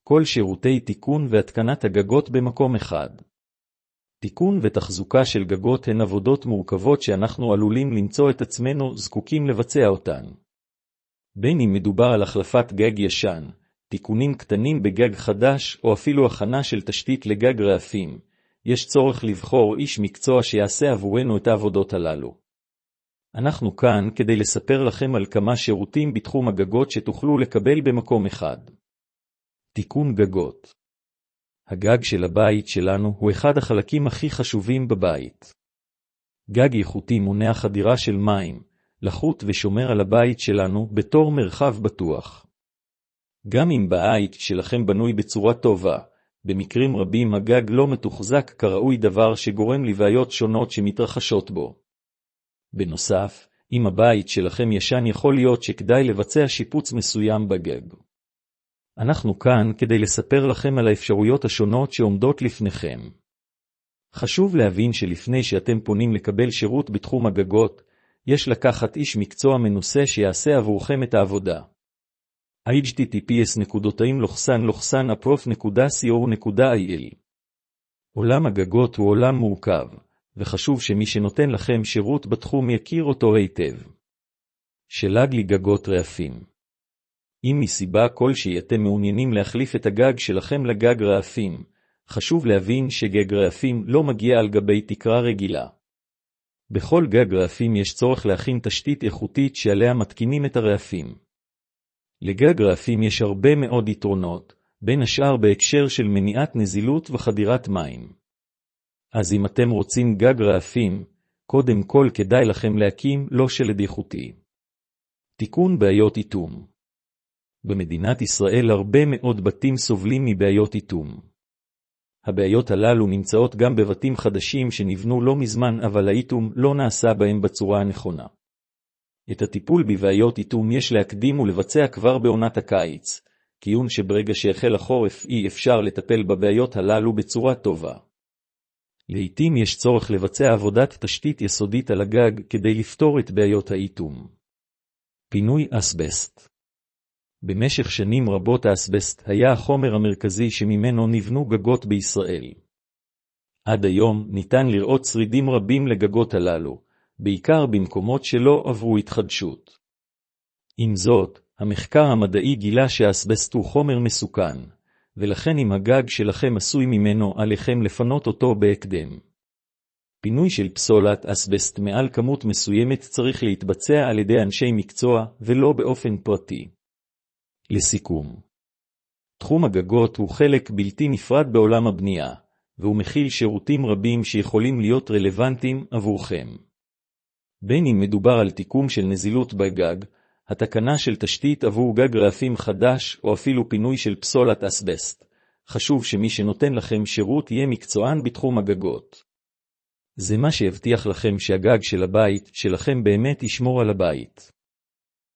כל שירותי תיקון והתקנת הגגות במקום אחד. תיקון ותחזוקה של גגות הן עבודות מורכבות שאנחנו עלולים למצוא את עצמנו זקוקים לבצע אותן. בין אם מדובר על החלפת גג ישן, תיקונים קטנים בגג חדש או אפילו הכנה של תשתית לגג רעפים, יש צורך לבחור איש מקצוע שיעשה עבורנו את העבודות הללו. אנחנו כאן כדי לספר לכם על כמה שירותים בתחום הגגות שתוכלו לקבל במקום אחד. תיקון גגות. הגג של הבית שלנו הוא אחד החלקים הכי חשובים בבית. גג איכותי מונע חדירה של מים, לחות ושומר על הבית שלנו בתור מרחב בטוח. גם אם בית שלכם בנוי בצורה טובה, במקרים רבים הגג לא מתוחזק כראוי, דבר שגורם לבעיות שונות שמתרחשות בו. בנוסף, אם הבית שלכם ישן יכול להיות שכדאי לבצע שיפוץ מסוים בגג. אנחנו כאן כדי לספר לכם על האפשרויות השונות שעומדות לפניכם. חשוב להבין שלפני שאתם פונים לקבל שירות בתחום הגגות, יש לקחת איש מקצוע מנוסה שיעשה עבורכם את העבודה. https://approf.co.il עולם הגגות הוא עולם מורכב, וחשוב שמי שנותן לכם שירות בתחום יכיר אותו היטב. שלג לי גגות רעפים. אם מסיבה כלשהי אתם מעוניינים להחליף את הגג שלכם לגג רעפים, חשוב להבין שגג רעפים לא מגיע על גבי תקרה רגילה. בכל גג רעפים יש צורך להכין תשתית איכותית שעליה מתקינים את הרעפים. לגג רעפים יש הרבה מאוד יתרונות, בין השאר בהקשר של מניעת נזילות וחדירת מים. אז אם אתם רוצים גג רעפים, קודם כל כדאי לכם להקים לא שלד איכותי. תיקון בעיות איתום. במדינת ישראל הרבה מאוד בתים סובלים מבעיות איתום. הבעיות הללו נמצאות גם בבתים חדשים שנבנו לא מזמן, אבל האיתום לא נעשה בהם בצורה הנכונה. את הטיפול בבעיות איתום יש להקדים ולבצע כבר בעונת הקיץ, כיוון שברגע שהחל החורף אי אפשר לטפל בבעיות הללו בצורה טובה. לעתים יש צורך לבצע עבודת תשתית יסודית על הגג כדי לפתור את בעיות האיתום. פינוי אסבסט. במשך שנים רבות האסבסט היה החומר המרכזי שממנו נבנו גגות בישראל. עד היום ניתן לראות שרידים רבים לגגות הללו, בעיקר במקומות שלא עברו התחדשות. עם זאת, המחקר המדעי גילה שהאסבסט הוא חומר מסוכן, ולכן אם הגג שלכם עשוי ממנו עליכם לפנות אותו בהקדם. פינוי של פסולת אסבסט מעל כמות מסוימת צריך להתבצע על ידי אנשי מקצוע ולא באופן פרטי. לסיכום, תחום הגגות הוא חלק בלתי נפרד בעולם הבנייה, והוא מכיל שירותים רבים שיכולים להיות רלוונטיים עבורכם. בין אם מדובר על תיקום של נזילות בגג, התקנה של תשתית עבור גג רעפים חדש או אפילו פינוי של פסולת אסבסט, חשוב שמי שנותן לכם שירות יהיה מקצוען בתחום הגגות. זה מה שיבטיח לכם שהגג של הבית שלכם באמת ישמור על הבית.